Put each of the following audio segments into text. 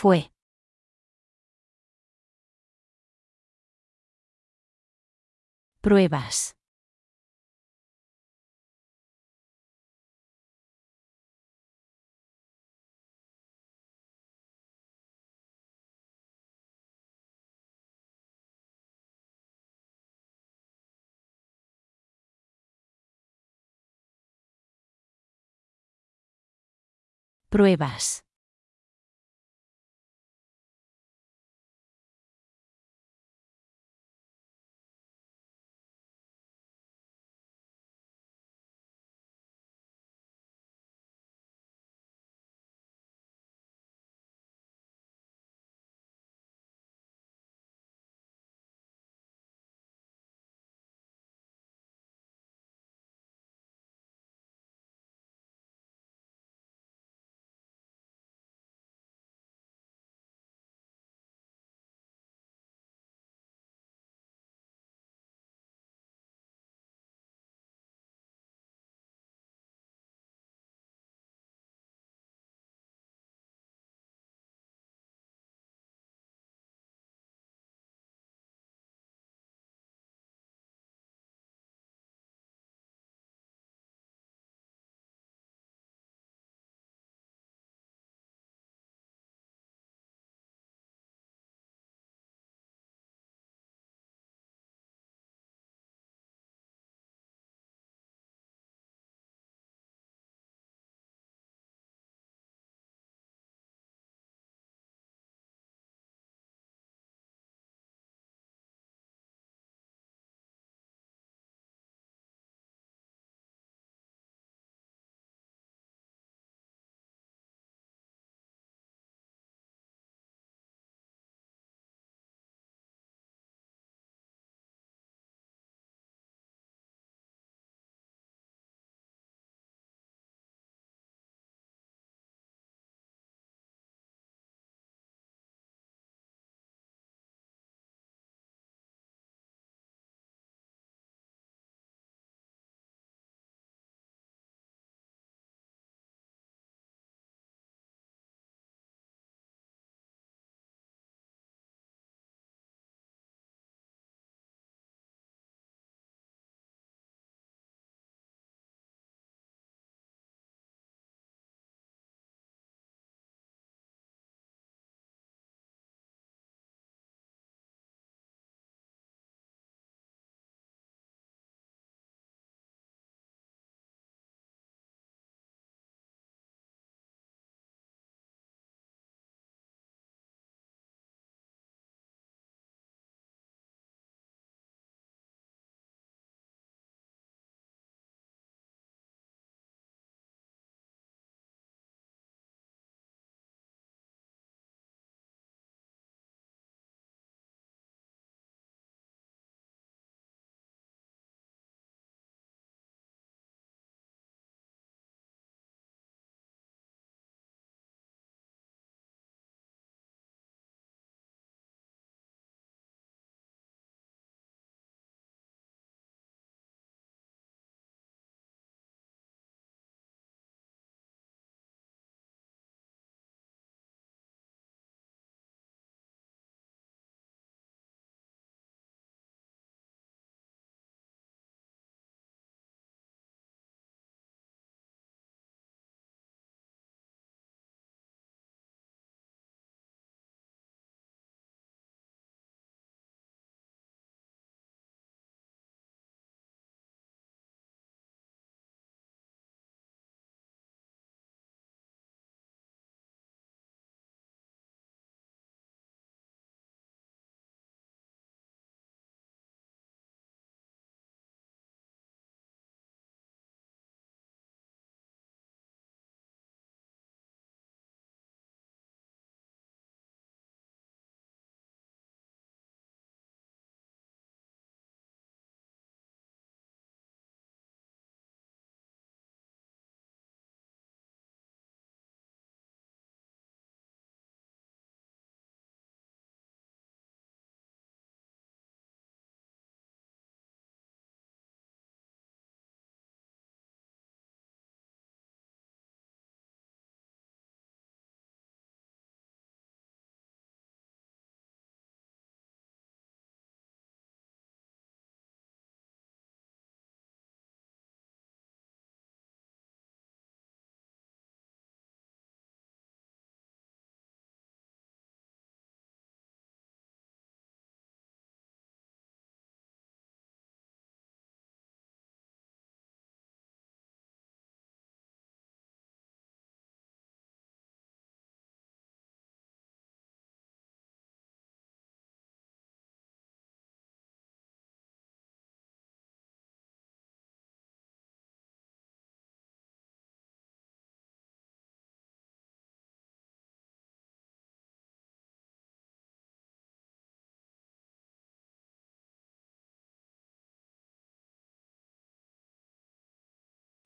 Fue. Pruebas. Pruebas.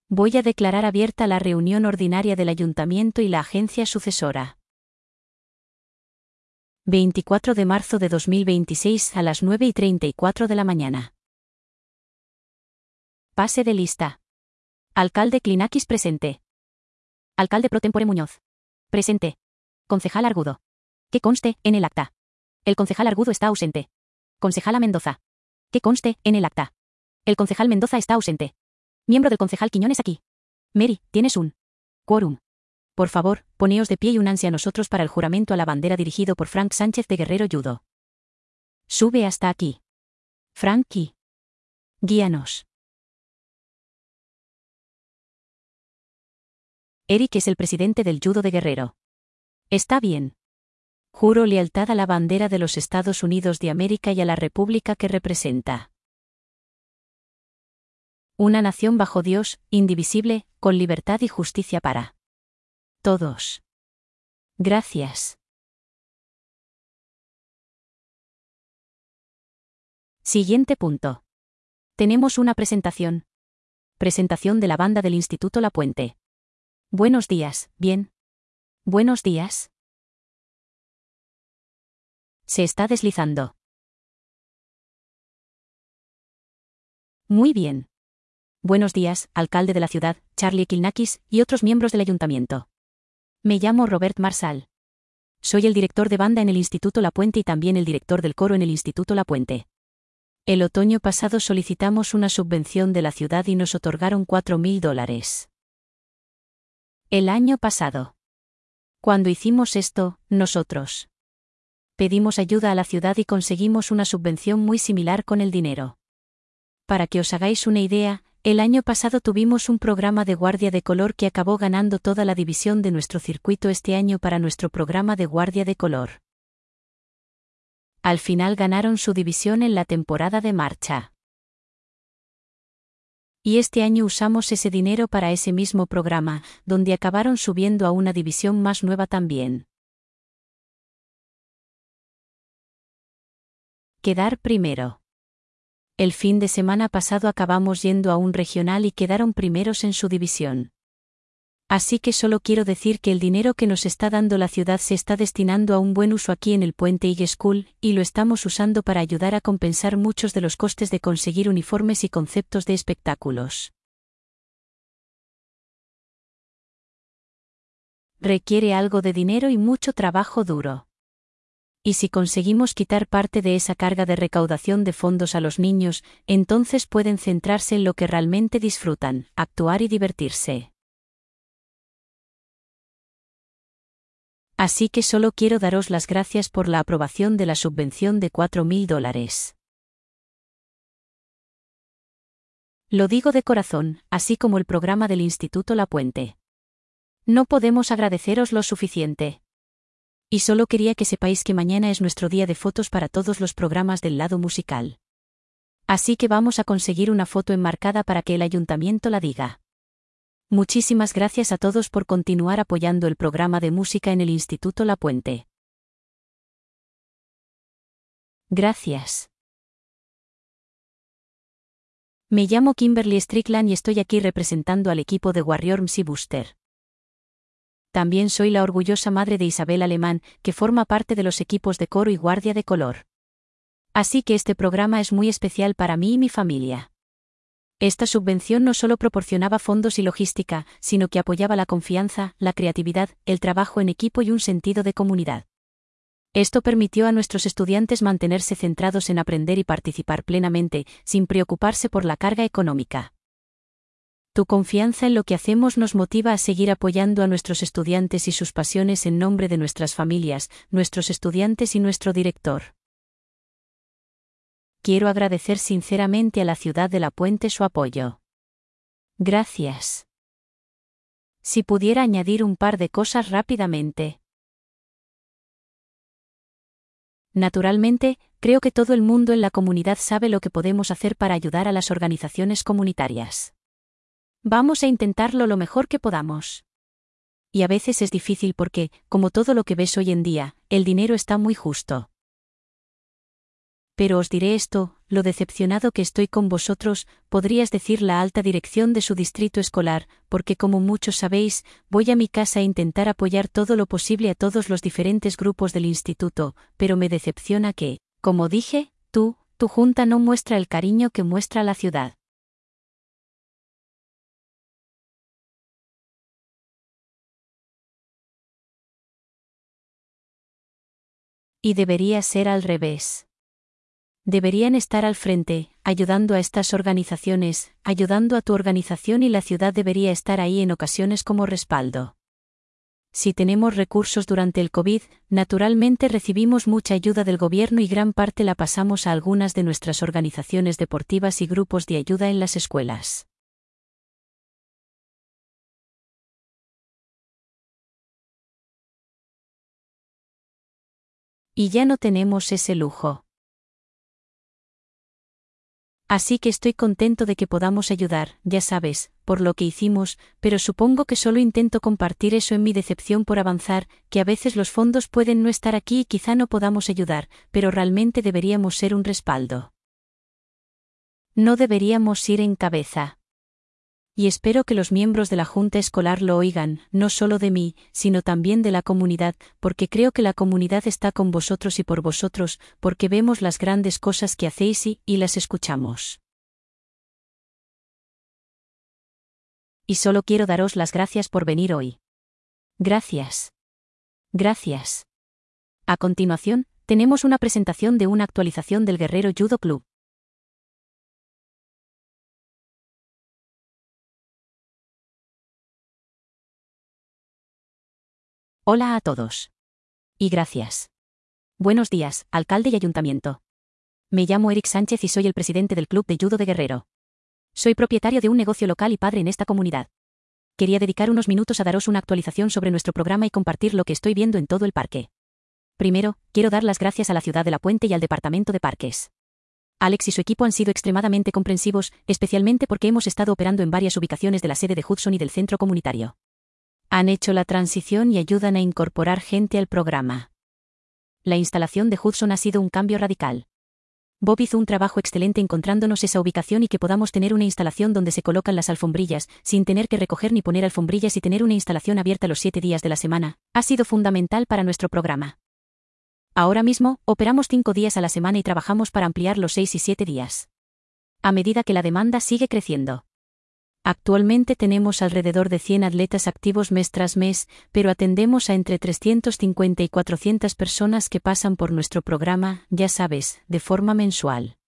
Voy a declarar abierta la reunión ordinaria del Ayuntamiento y la agencia sucesora. 24 de marzo de 2026 a las 9:34 de la mañana. Pase de lista. Alcalde Klinakis presente. Alcalde pro tempore Muñoz. Presente. Concejal Argudo. Que conste en el acta. El concejal Argudo está ausente. Concejala Mendoza. Que conste en el acta. El concejal Mendoza está ausente. Miembro del concejal Quiñones aquí. Mary, tienes un quórum. Por favor, poneos de pie y únanse a nosotros para el juramento a la bandera dirigido por Frank Sánchez de Guerrero Judo. Sube hasta aquí. Frankie. Guíanos. Eric es el presidente del Judo de Guerrero. Está bien. Juro lealtad a la bandera de los Estados Unidos de América y a la república que representa. Una nación bajo Dios, indivisible, con libertad y justicia para todos. Gracias. Siguiente punto. Tenemos una presentación. Presentación de la banda del Instituto La Puente. Buenos días, ¿bien? Buenos días. Se está deslizando. Muy bien. Buenos días, alcalde de la ciudad, Charlie Klinakis, y otros miembros del ayuntamiento. Me llamo Robert Marshall. Soy el director de banda en el Instituto La Puente y también el director del coro en el Instituto La Puente. El otoño pasado solicitamos una subvención de la ciudad y nos otorgaron $4,000. El año pasado. Cuando hicimos esto, nosotros pedimos ayuda a la ciudad y conseguimos una subvención muy similar con el dinero. Para que os hagáis una idea, el año pasado tuvimos un programa de guardia de color que acabó ganando toda la división de nuestro circuito este año para nuestro programa de guardia de color. Al final ganaron su división en la temporada de marcha. Y este año usamos ese dinero para ese mismo programa, donde acabaron subiendo a una división más nueva también. Quedar primero. El fin de semana pasado acabamos yendo a un regional y quedaron primeros en su división. Así que solo quiero decir que el dinero que nos está dando la ciudad se está destinando a un buen uso aquí en el Puente High School, y lo estamos usando para ayudar a compensar muchos de los costes de conseguir uniformes y conceptos de espectáculos. Requiere algo de dinero y mucho trabajo duro. Y si conseguimos quitar parte de esa carga de recaudación de fondos a los niños, entonces pueden centrarse en lo que realmente disfrutan, actuar y divertirse. Así que solo quiero daros las gracias por la aprobación de la subvención de $4,000. Lo digo de corazón, así como el programa del Instituto La Puente. No podemos agradeceros lo suficiente. Y solo quería que sepáis que mañana es nuestro día de fotos para todos los programas del lado musical. Así que vamos a conseguir una foto enmarcada para que el ayuntamiento la diga. Muchísimas gracias a todos por continuar apoyando el programa de música en el Instituto La Puente. Gracias. Me llamo Kimberly Strickland y estoy aquí representando al equipo de Warriors y Booster. También soy la orgullosa madre de Isabel Alemán, que forma parte de los equipos de coro y guardia de color. Así que este programa es muy especial para mí y mi familia. Esta subvención no solo proporcionaba fondos y logística, sino que apoyaba la confianza, la creatividad, el trabajo en equipo y un sentido de comunidad. Esto permitió a nuestros estudiantes mantenerse centrados en aprender y participar plenamente, sin preocuparse por la carga económica. Tu confianza en lo que hacemos nos motiva a seguir apoyando a nuestros estudiantes y sus pasiones en nombre de nuestras familias, nuestros estudiantes y nuestro director. Quiero agradecer sinceramente a la ciudad de La Puente su apoyo. Gracias. Si pudiera añadir un par de cosas rápidamente. Naturalmente, creo que todo el mundo en la comunidad sabe lo que podemos hacer para ayudar a las organizaciones comunitarias. Vamos a intentarlo lo mejor que podamos. Y a veces es difícil porque, como todo lo que ves hoy en día, el dinero está muy justo. Pero os diré esto, lo decepcionado que estoy con vosotros, podrías decir la alta dirección de su distrito escolar, porque como muchos sabéis, voy a mi casa a intentar apoyar todo lo posible a todos los diferentes grupos del instituto, pero me decepciona que, como dije, tu junta no muestra el cariño que muestra la ciudad. Y debería ser al revés. Deberían estar al frente, ayudando a estas organizaciones, ayudando a tu organización, y la ciudad debería estar ahí en ocasiones como respaldo. Si tenemos recursos durante el COVID, naturalmente recibimos mucha ayuda del gobierno y gran parte la pasamos a algunas de nuestras organizaciones deportivas y grupos de ayuda en las escuelas. Y ya no tenemos ese lujo. Así que estoy contento de que podamos ayudar, ya sabes, por lo que hicimos, pero supongo que solo intento compartir eso en mi decepción por avanzar, que a veces los fondos pueden no estar aquí y quizá no podamos ayudar, pero realmente deberíamos ser un respaldo. No deberíamos ir en cabeza. Y espero que los miembros de la Junta Escolar lo oigan, no solo de mí, sino también de la comunidad, porque creo que la comunidad está con vosotros y por vosotros, porque vemos las grandes cosas que hacéis y las escuchamos. Y solo quiero daros las gracias por venir hoy. Gracias. Gracias. A continuación, tenemos una presentación de una actualización del Guerrero Judo Club. Hola a todos. Y gracias. Buenos días, alcalde y ayuntamiento. Me llamo Eric Sánchez y soy el presidente del Club de Judo de Guerrero. Soy propietario de un negocio local y padre en esta comunidad. Quería dedicar unos minutos a daros una actualización sobre nuestro programa y compartir lo que estoy viendo en todo el parque. Primero, quiero dar las gracias a la ciudad de La Puente y al departamento de parques. Alex y su equipo han sido extremadamente comprensivos, especialmente porque hemos estado operando en varias ubicaciones de la sede de Hudson y del centro comunitario. Han hecho la transición y ayudan a incorporar gente al programa. La instalación de Hudson ha sido un cambio radical. Bob hizo un trabajo excelente encontrándonos esa ubicación y que podamos tener una instalación donde se colocan las alfombrillas, sin tener que recoger ni poner alfombrillas y tener una instalación abierta los 7 días de la semana, ha sido fundamental para nuestro programa. Ahora mismo, operamos 5 días a la semana y trabajamos para ampliar los 6 y 7 días. A medida que la demanda sigue creciendo. Actualmente tenemos alrededor de 100 atletas activos mes tras mes, pero atendemos a entre 350 y 400 personas que pasan por nuestro programa, ya sabes, de forma mensual.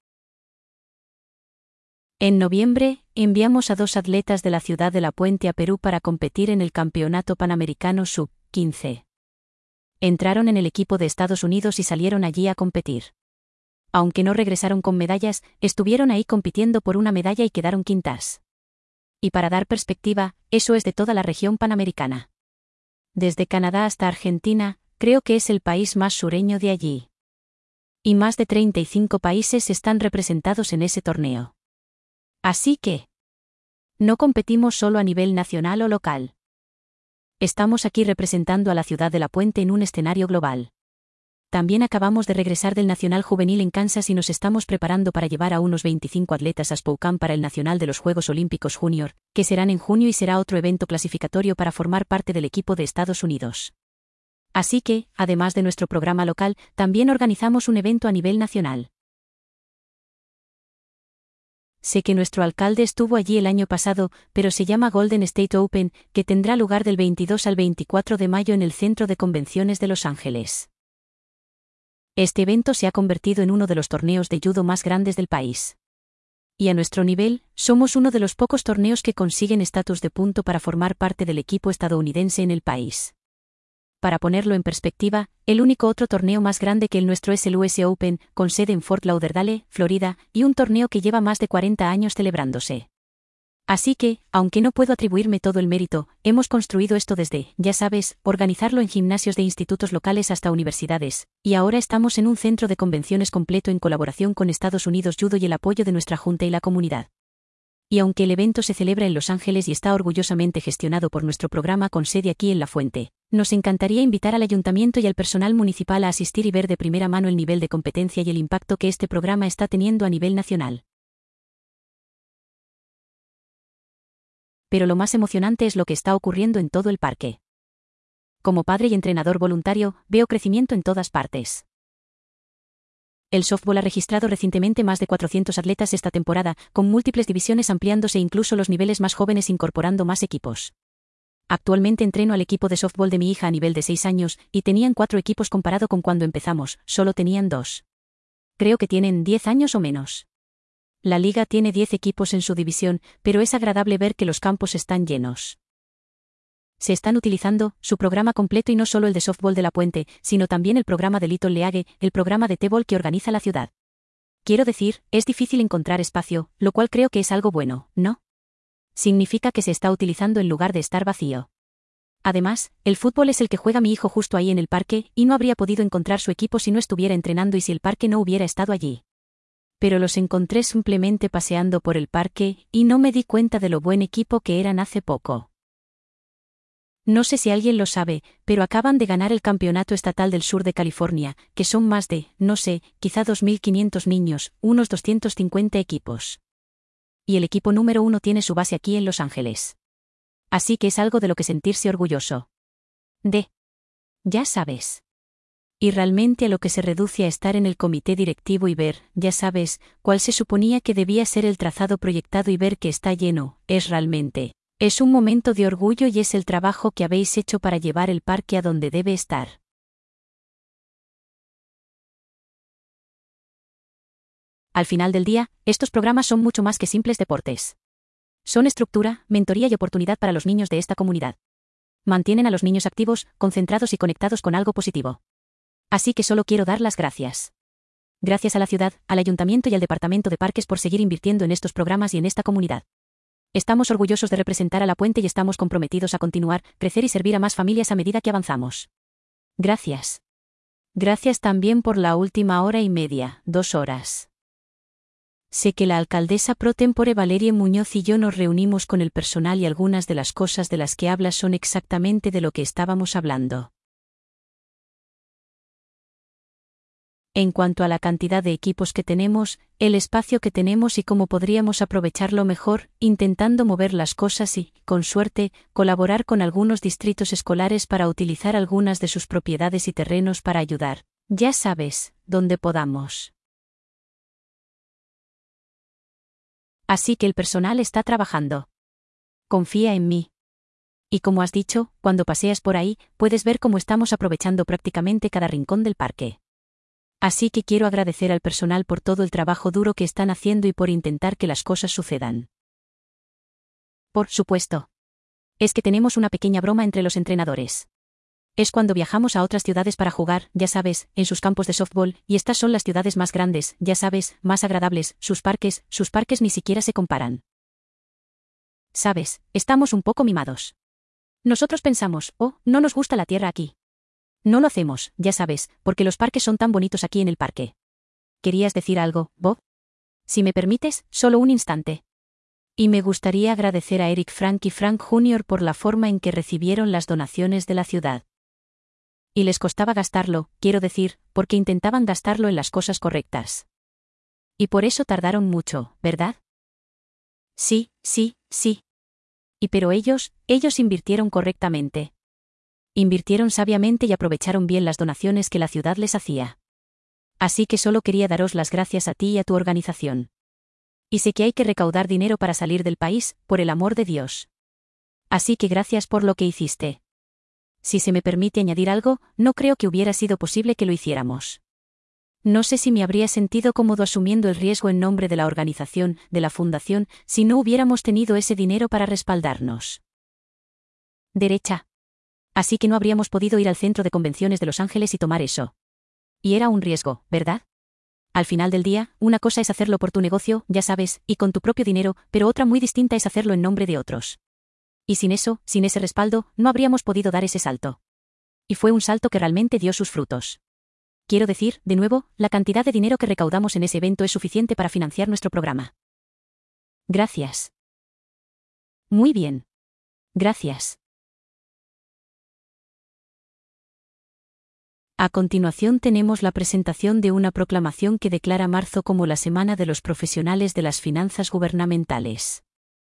En noviembre, enviamos a 2 atletas de la ciudad de La Puente a Perú para competir en el Campeonato Panamericano Sub-15. Entraron en el equipo de Estados Unidos y salieron allí a competir. Aunque no regresaron con medallas, estuvieron ahí compitiendo por una medalla y quedaron quintas. Y para dar perspectiva, eso es de toda la región panamericana. Desde Canadá hasta Argentina, creo que es el país más sureño de allí. Y más de 35 países están representados en ese torneo. Así que, no competimos solo a nivel nacional o local. Estamos aquí representando a la ciudad de La Puente en un escenario global. También acabamos de regresar del Nacional Juvenil en Kansas y nos estamos preparando para llevar a unos 25 atletas a Spokane para el Nacional de los Juegos Olímpicos Junior, que serán en junio y será otro evento clasificatorio para formar parte del equipo de Estados Unidos. Así que, además de nuestro programa local, también organizamos un evento a nivel nacional. Sé que nuestro alcalde estuvo allí el año pasado, pero se llama Golden State Open, que tendrá lugar del 22 al 24 de mayo en el Centro de Convenciones de Los Ángeles. Este evento se ha convertido en uno de los torneos de judo más grandes del país. Y a nuestro nivel, somos uno de los pocos torneos que consiguen estatus de punto para formar parte del equipo estadounidense en el país. Para ponerlo en perspectiva, el único otro torneo más grande que el nuestro es el US Open, con sede en Fort Lauderdale, Florida, y un torneo que lleva más de 40 años celebrándose. Así que, aunque no puedo atribuirme todo el mérito, hemos construido esto desde, ya sabes, organizarlo en gimnasios de institutos locales hasta universidades, y ahora estamos en un centro de convenciones completo en colaboración con Estados Unidos Judo y el apoyo de nuestra junta y la comunidad. Y aunque el evento se celebra en Los Ángeles y está orgullosamente gestionado por nuestro programa con sede aquí en La Fuente, Nos encantaría invitar al ayuntamiento y al personal municipal a asistir y ver de primera mano el nivel de competencia y el impacto que este programa está teniendo a nivel nacional. Pero lo más emocionante es lo que está ocurriendo en todo el parque. Como padre y entrenador voluntario, veo crecimiento en todas partes. El softball ha registrado recientemente más de 400 atletas esta temporada, con múltiples divisiones ampliándose e incluso los niveles más jóvenes incorporando más equipos. Actualmente entreno al equipo de softball de mi hija a nivel de 6 años, y tenían 4 equipos comparado con cuando empezamos, solo tenían 2. Creo que tienen 10 años o menos. La liga tiene 10 equipos en su división, pero es agradable ver que los campos están llenos. Se están utilizando su programa completo y no solo el de softball de La Puente, sino también el programa de Little League, el programa de T-ball que organiza la ciudad. Quiero decir, es difícil encontrar espacio, lo cual creo que es algo bueno, ¿no? Significa que se está utilizando en lugar de estar vacío. Además, el fútbol es el que juega mi hijo justo ahí en el parque, y no habría podido encontrar su equipo si no estuviera entrenando y si el parque no hubiera estado allí. Pero los encontré simplemente paseando por el parque, y no me di cuenta de lo buen equipo que eran hace poco. No sé si alguien lo sabe, pero acaban de ganar el campeonato estatal del sur de California, que son más de, no sé, quizá 2.500 niños, unos 250 equipos. Y el equipo número 1 tiene su base aquí en Los Ángeles. Así que es algo de lo que sentirse orgulloso. Ya sabes. Y realmente a lo que se reduce a estar en el comité directivo y ver, ya sabes, cuál se suponía que debía ser el trazado proyectado y ver que está lleno, es un momento de orgullo y es el trabajo que habéis hecho para llevar el parque a donde debe estar. Al final del día, estos programas son mucho más que simples deportes. Son estructura, mentoría y oportunidad para los niños de esta comunidad. Mantienen a los niños activos, concentrados y conectados con algo positivo. Así que solo quiero dar las gracias. Gracias a la ciudad, al ayuntamiento y al departamento de parques por seguir invirtiendo en estos programas y en esta comunidad. Estamos orgullosos de representar a La Puente y estamos comprometidos a continuar, crecer y servir a más familias a medida que avanzamos. Gracias. Gracias también por la última hora y media, 2 horas. Sé que la alcaldesa pro tempore Valerie Muñoz y yo nos reunimos con el personal y algunas de las cosas de las que hablas son exactamente de lo que estábamos hablando. En cuanto a la cantidad de equipos que tenemos, el espacio que tenemos y cómo podríamos aprovecharlo mejor, intentando mover las cosas y, con suerte, colaborar con algunos distritos escolares para utilizar algunas de sus propiedades y terrenos para ayudar, ya sabes, donde podamos. Así que el personal está trabajando. Confía en mí. Y como has dicho, cuando paseas por ahí, puedes ver cómo estamos aprovechando prácticamente cada rincón del parque. Así que quiero agradecer al personal por todo el trabajo duro que están haciendo y por intentar que las cosas sucedan. Por supuesto. Es que tenemos una pequeña broma entre los entrenadores. Es cuando viajamos a otras ciudades para jugar, ya sabes, en sus campos de softball, y estas son las ciudades más grandes, ya sabes, más agradables, sus parques ni siquiera se comparan. Sabes, estamos un poco mimados. Nosotros pensamos, no nos gusta la tierra aquí. No lo hacemos, ya sabes, porque los parques son tan bonitos aquí en el parque. ¿Querías decir algo, Bob? Si me permites, solo un instante. Y me gustaría agradecer a Eric Frank y Frank Jr. por la forma en que recibieron las donaciones de la ciudad. Y les costaba gastarlo, quiero decir, porque intentaban gastarlo en las cosas correctas. Y por eso tardaron mucho, ¿verdad? Sí. Y pero ellos invirtieron correctamente. Invirtieron sabiamente y aprovecharon bien las donaciones que la ciudad les hacía. Así que solo quería daros las gracias a ti y a tu organización. Y sé que hay que recaudar dinero para salir del país, por el amor de Dios. Así que gracias por lo que hiciste. Si se me permite añadir algo, no creo que hubiera sido posible que lo hiciéramos. No sé si me habría sentido cómodo asumiendo el riesgo en nombre de la organización, de la fundación, si no hubiéramos tenido ese dinero para respaldarnos. Derecha. Así que no habríamos podido ir al centro de convenciones de Los Ángeles y tomar eso. Y era un riesgo, ¿verdad? Al final del día, una cosa es hacerlo por tu negocio, ya sabes, y con tu propio dinero, pero otra muy distinta es hacerlo en nombre de otros. Y sin eso, sin ese respaldo, no habríamos podido dar ese salto. Y fue un salto que realmente dio sus frutos. Quiero decir, de nuevo, la cantidad de dinero que recaudamos en ese evento es suficiente para financiar nuestro programa. Gracias. Muy bien. Gracias. A continuación tenemos la presentación de una proclamación que declara marzo como la Semana de los Profesionales de las Finanzas Gubernamentales.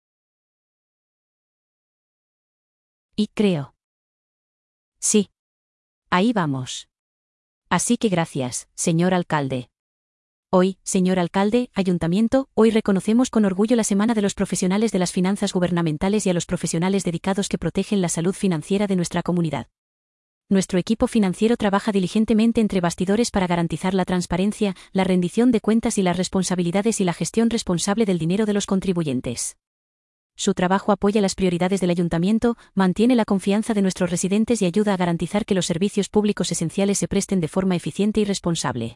Y creo. Sí. Ahí vamos. Así que gracias, señor alcalde. Hoy, señor alcalde, ayuntamiento, hoy reconocemos con orgullo la Semana de los Profesionales de las Finanzas Gubernamentales y a los profesionales dedicados que protegen la salud financiera de nuestra comunidad. Nuestro equipo financiero trabaja diligentemente entre bastidores para garantizar la transparencia, la rendición de cuentas y las responsabilidades y la gestión responsable del dinero de los contribuyentes. Su trabajo apoya las prioridades del ayuntamiento, mantiene la confianza de nuestros residentes y ayuda a garantizar que los servicios públicos esenciales se presten de forma eficiente y responsable.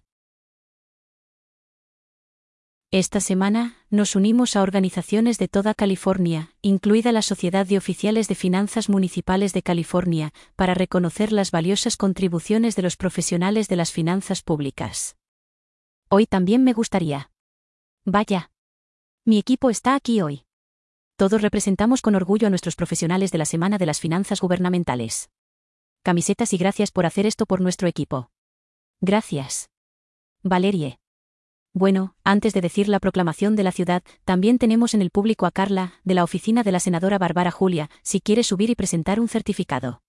Esta semana, nos unimos a organizaciones de toda California, incluida la Sociedad de Oficiales de Finanzas Municipales de California, para reconocer las valiosas contribuciones de los profesionales de las finanzas públicas. Hoy también me gustaría. Vaya. Mi equipo está aquí hoy. Todos representamos con orgullo a nuestros profesionales de la Semana de las Finanzas Gubernamentales. Camisetas y gracias por hacer esto por nuestro equipo. Gracias. Valerie. Bueno, antes de decir la proclamación de la ciudad, también tenemos en el público a Carla, de la oficina de la senadora Bárbara Julia, si quiere subir y presentar un certificado.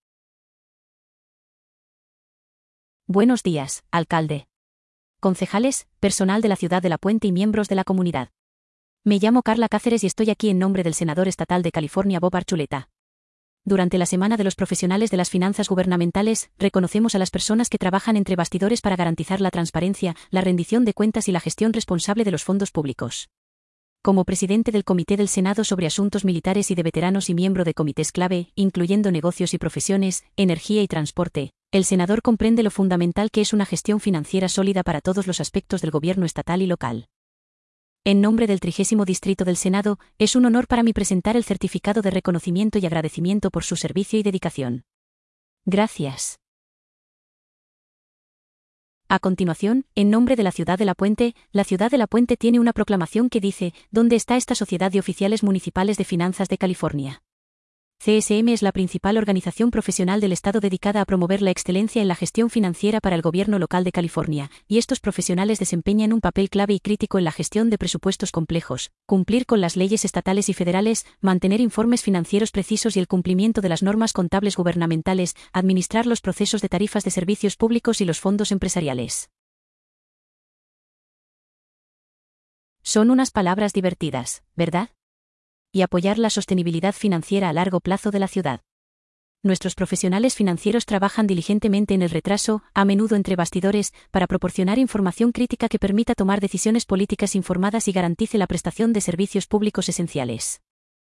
Buenos días, alcalde. Concejales, personal de la ciudad de La Puente y miembros de la comunidad. Me llamo Carla Cáceres y estoy aquí en nombre del senador estatal de California Bob Archuleta. Durante la Semana de los Profesionales de las Finanzas Gubernamentales, reconocemos a las personas que trabajan entre bastidores para garantizar la transparencia, la rendición de cuentas y la gestión responsable de los fondos públicos. Como presidente del Comité del Senado sobre Asuntos Militares y de Veteranos y miembro de comités clave, incluyendo negocios y profesiones, energía y transporte, el senador comprende lo fundamental que es una gestión financiera sólida para todos los aspectos del gobierno estatal y local. En nombre del 30º Distrito del Senado, es un honor para mí presentar el certificado de reconocimiento y agradecimiento por su servicio y dedicación. Gracias. A continuación, en nombre de la ciudad de La Puente, la ciudad de La Puente tiene una proclamación que dice: ¿Dónde está esta Sociedad de Oficiales Municipales de Finanzas de California? CSM es la principal organización profesional del Estado dedicada a promover la excelencia en la gestión financiera para el gobierno local de California, y estos profesionales desempeñan un papel clave y crítico en la gestión de presupuestos complejos, cumplir con las leyes estatales y federales, mantener informes financieros precisos y el cumplimiento de las normas contables gubernamentales, administrar los procesos de tarifas de servicios públicos y los fondos empresariales. Son unas palabras divertidas, ¿verdad? Y apoyar la sostenibilidad financiera a largo plazo de la ciudad. Nuestros profesionales financieros trabajan diligentemente en el retraso, a menudo entre bastidores, para proporcionar información crítica que permita tomar decisiones políticas informadas y garantice la prestación de servicios públicos esenciales.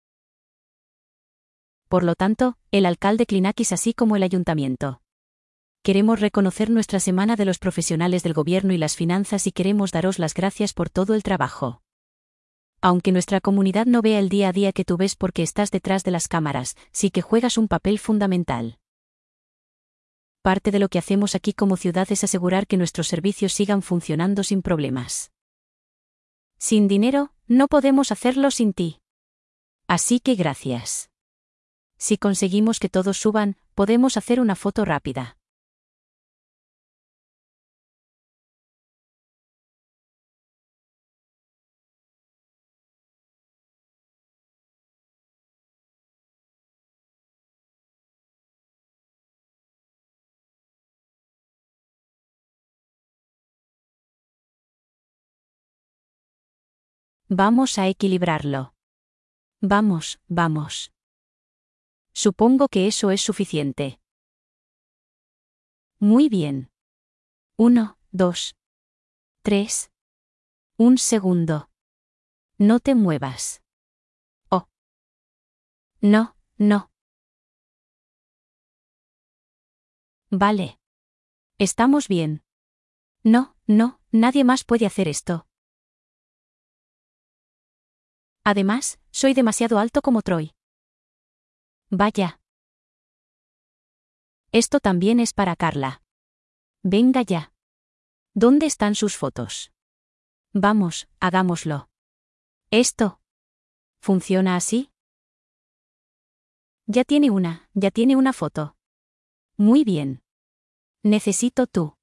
Por lo tanto, el alcalde Klinakis así como el ayuntamiento. Queremos reconocer nuestra Semana de los Profesionales del Gobierno y las Finanzas y queremos daros las gracias por todo el trabajo. Aunque nuestra comunidad no vea el día a día que tú ves porque estás detrás de las cámaras, sí que juegas un papel fundamental. Parte de lo que hacemos aquí como ciudad es asegurar que nuestros servicios sigan funcionando sin problemas. Sin dinero, no podemos hacerlo sin ti. Así que gracias. Si conseguimos que todos suban, podemos hacer una foto rápida. Vamos a equilibrarlo. Vamos, vamos. Supongo que eso es suficiente. Muy bien. 1, 2, 3. Un segundo. No te muevas. Oh. No, no. Vale. Estamos bien. No, no, nadie más puede hacer esto. Además, soy demasiado alto como Troy. Vaya. Esto también es para Carla. Venga ya. ¿Dónde están sus fotos? Vamos, hagámoslo. ¿Esto funciona así? Ya tiene una foto. Muy bien. Necesito tú.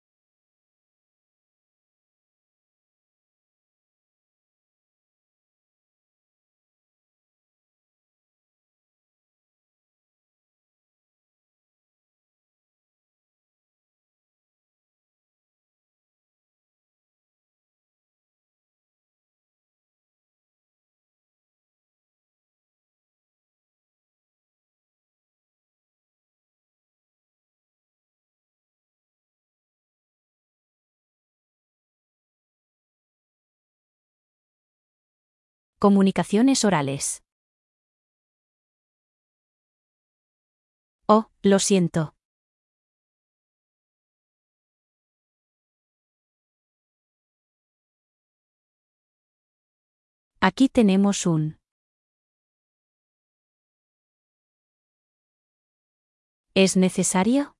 Comunicaciones orales. Oh, lo siento. Aquí tenemos un. ¿Es necesario?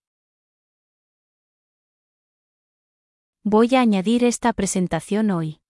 Voy a añadir esta presentación hoy.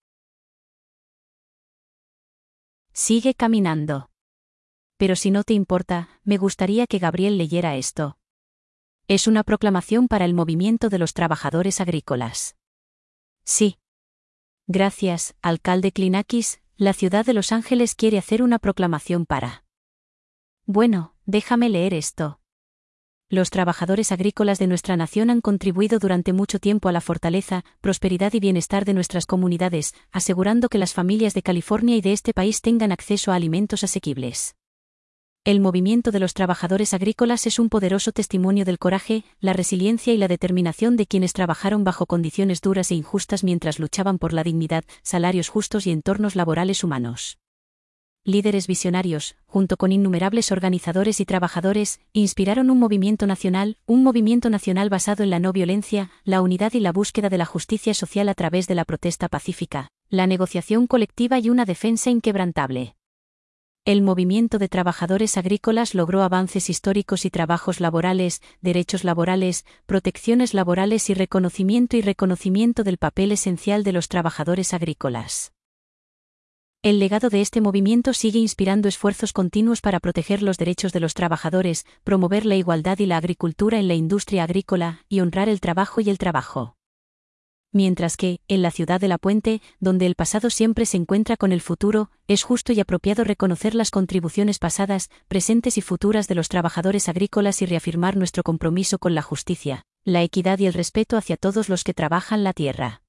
Sigue caminando. Pero si no te importa, me gustaría que Gabriel leyera esto. Es una proclamación para el movimiento de los trabajadores agrícolas. Sí. Gracias, alcalde Klinakis, la ciudad de Los Ángeles quiere hacer una proclamación para. Bueno, déjame leer esto. Los trabajadores agrícolas de nuestra nación han contribuido durante mucho tiempo a la fortaleza, prosperidad y bienestar de nuestras comunidades, asegurando que las familias de California y de este país tengan acceso a alimentos asequibles. El movimiento de los trabajadores agrícolas es un poderoso testimonio del coraje, la resiliencia y la determinación de quienes trabajaron bajo condiciones duras e injustas mientras luchaban por la dignidad, salarios justos y entornos laborales humanos. Líderes visionarios, junto con innumerables organizadores y trabajadores, inspiraron un movimiento nacional basado en la no violencia, la unidad y la búsqueda de la justicia social a través de la protesta pacífica, la negociación colectiva y una defensa inquebrantable. El movimiento de trabajadores agrícolas logró avances históricos y trabajos laborales, derechos laborales, protecciones laborales y reconocimiento del papel esencial de los trabajadores agrícolas. El legado de este movimiento sigue inspirando esfuerzos continuos para proteger los derechos de los trabajadores, promover la igualdad y la agricultura en la industria agrícola, y honrar el trabajo y el trabajo. Mientras que, en la ciudad de La Puente, donde el pasado siempre se encuentra con el futuro, es justo y apropiado reconocer las contribuciones pasadas, presentes y futuras de los trabajadores agrícolas y reafirmar nuestro compromiso con la justicia, la equidad y el respeto hacia todos los que trabajan la tierra.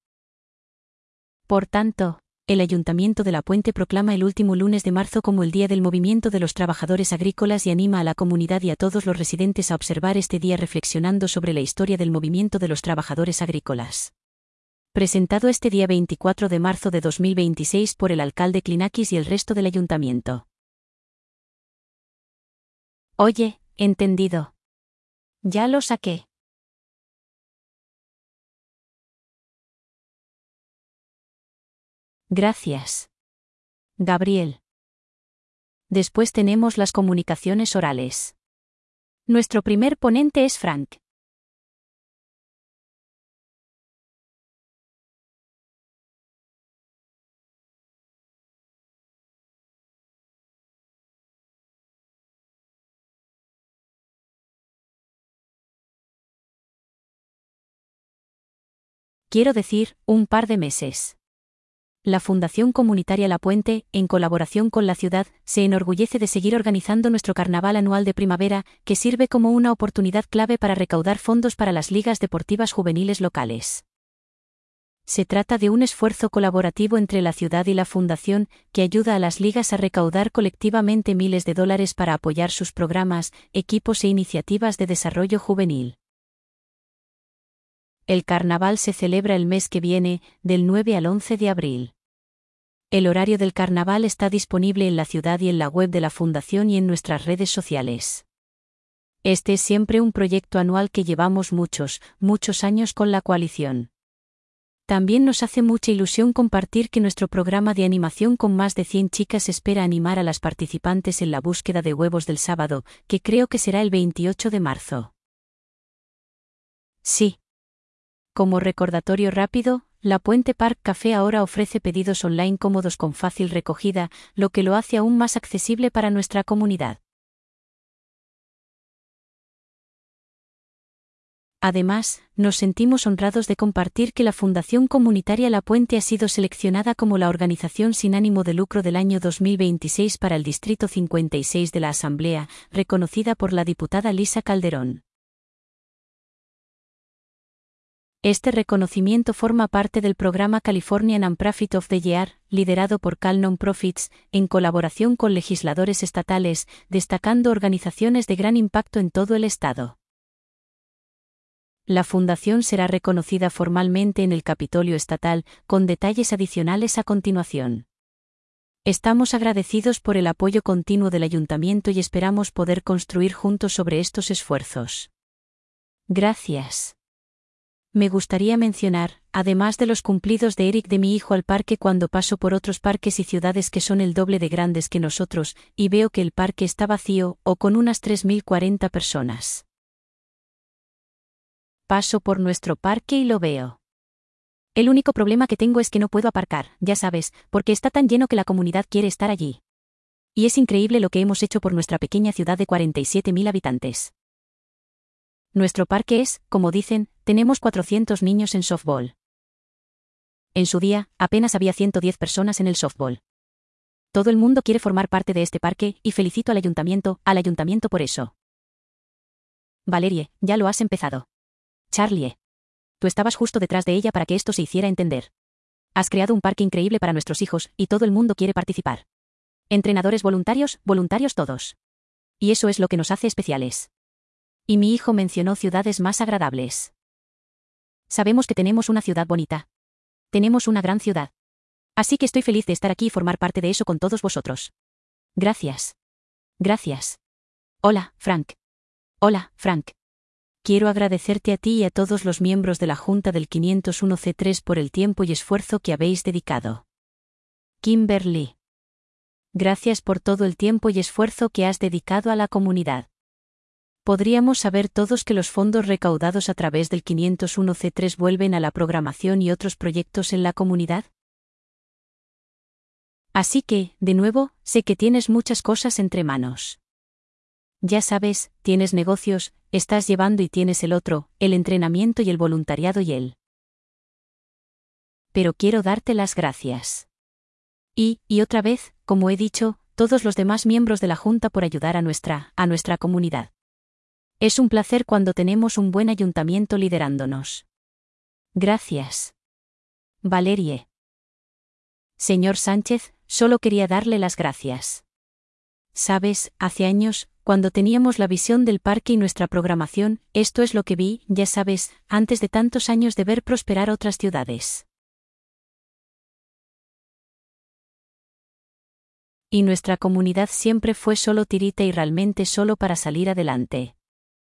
Por tanto, el Ayuntamiento de La Puente proclama el último lunes de marzo como el Día del Movimiento de los Trabajadores Agrícolas y anima a la comunidad y a todos los residentes a observar este día reflexionando sobre la historia del movimiento de los trabajadores agrícolas. Presentado este día 24 de marzo de 2026 por el alcalde Klinakis y el resto del ayuntamiento. Oye, entendido. Ya lo saqué. Gracias. Gabriel. Después tenemos las comunicaciones orales. Nuestro primer ponente es Frank. Quiero decir, un par de meses. La Fundación Comunitaria La Puente, en colaboración con la ciudad, se enorgullece de seguir organizando nuestro carnaval anual de primavera, que sirve como una oportunidad clave para recaudar fondos para las ligas deportivas juveniles locales. Se trata de un esfuerzo colaborativo entre la ciudad y la Fundación, que ayuda a las ligas a recaudar colectivamente miles de dólares para apoyar sus programas, equipos e iniciativas de desarrollo juvenil. El carnaval se celebra el mes que viene, del 9 al 11 de abril. El horario del carnaval está disponible en la ciudad y en la web de la Fundación y en nuestras redes sociales. Este es siempre un proyecto anual que llevamos muchos años con la coalición. También nos hace mucha ilusión compartir que nuestro programa de animación con más de 100 chicas espera animar a las participantes en la búsqueda de huevos del sábado, que creo que será el 28 de marzo. Sí. Como recordatorio rápido, La Puente Park Café ahora ofrece pedidos online cómodos con fácil recogida, lo que lo hace aún más accesible para nuestra comunidad. Además, nos sentimos honrados de compartir que la Fundación Comunitaria La Puente ha sido seleccionada como la organización sin ánimo de lucro del año 2026 para el Distrito 56 de la Asamblea, reconocida por la diputada Lisa Calderón. Este reconocimiento forma parte del programa California Non-Profit of the Year, liderado por Cal Non-Profits, en colaboración con legisladores estatales, destacando organizaciones de gran impacto en todo el estado. La fundación será reconocida formalmente en el Capitolio Estatal, con detalles adicionales a continuación. Estamos agradecidos por el apoyo continuo del Ayuntamiento y esperamos poder construir juntos sobre estos esfuerzos. Gracias. Me gustaría mencionar, además de los cumplidos de Eric de mi hijo al parque cuando paso por otros parques y ciudades que son el doble de grandes que nosotros, y veo que el parque está vacío, o con unas 3.040 personas. Paso por nuestro parque y lo veo. El único problema que tengo es que no puedo aparcar, ya sabes, porque está tan lleno que la comunidad quiere estar allí. Y es increíble lo que hemos hecho por nuestra pequeña ciudad de 47.000 habitantes. Nuestro parque es, como dicen, tenemos 400 niños en softball. En su día, apenas había 110 personas en el softball. Todo el mundo quiere formar parte de este parque, y felicito al ayuntamiento por eso. Valerie, ya lo has empezado. Charlie, tú estabas justo detrás de ella para que esto se hiciera entender. Has creado un parque increíble para nuestros hijos, y todo el mundo quiere participar. Entrenadores voluntarios todos. Y eso es lo que nos hace especiales. Y mi hijo mencionó ciudades más agradables. Sabemos que tenemos una ciudad bonita. Tenemos una gran ciudad. Así que estoy feliz de estar aquí y formar parte de eso con todos vosotros. Gracias. Gracias. Hola, Frank. Hola, Frank. Quiero agradecerte a ti y a todos los miembros de la Junta del 501C3 por el tiempo y esfuerzo que habéis dedicado. Kimberly. Gracias por todo el tiempo y esfuerzo que has dedicado a la comunidad. ¿Podríamos saber todos que los fondos recaudados a través del 501C3 vuelven a la programación y otros proyectos en la comunidad? Así que, de nuevo, sé que tienes muchas cosas entre manos. Ya sabes, tienes negocios, estás llevando y tienes el otro, el entrenamiento y el voluntariado y el. Pero quiero darte las gracias. Y otra vez, como he dicho, todos los demás miembros de la Junta por ayudar a nuestra comunidad. Es un placer cuando tenemos un buen ayuntamiento liderándonos. Gracias. Valerie. Señor Sánchez, solo quería darle las gracias. Sabes, hace años, cuando teníamos la visión del parque y nuestra programación, esto es lo que vi, ya sabes, antes de tantos años de ver prosperar otras ciudades. Y nuestra comunidad siempre fue solo tirita y realmente solo para salir adelante.